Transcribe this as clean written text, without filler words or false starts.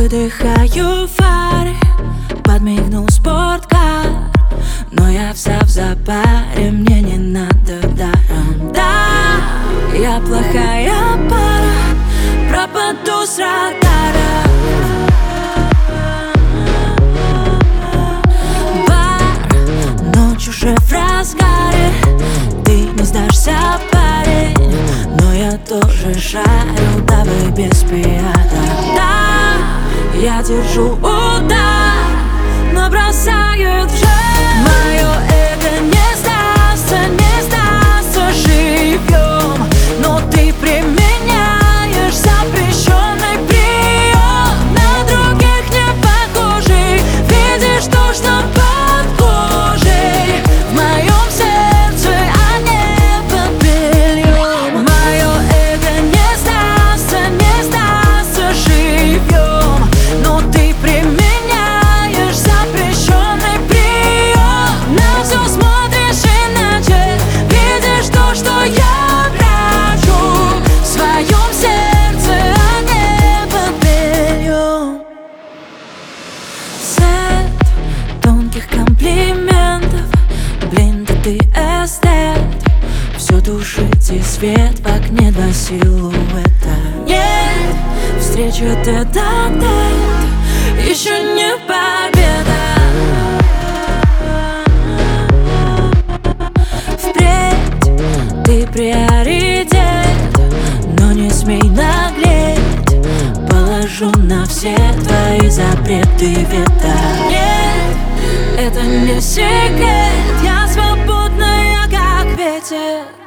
Выдыхаю фары, подмигнул спорткар, но я вся в запаре, мне не надо даром. Да, я плохая пара, пропаду с радара. Бар, ночь уже в разгаре, ты не сдашься, парень, но я тоже шарю, давай без пиара. Да, я держу удар, но бросают в жар. Мое эго не сдастся, не сдастся живьем, но ты применяешь запрещенный прием. На других не похожий, видишь то, что под кожей. В моем сердце, а не под бельем. Мое эго не сдастся, не сдастся живьем, но ты применяешь запрещенный прием. На все смотришь иначе, видишь то, что я прячу в своем сердце, а не под бельем. Сет тонких комплиментов, блин, да ты эстет. Все душит и свет в окне, два силуэта. Нет, встреча тет-а-тет еще не победа. Впредь ты приоритет, но не смей наглеть. Положу на все твои запреты вето. Нет, это не секрет, я свободная, как ветер.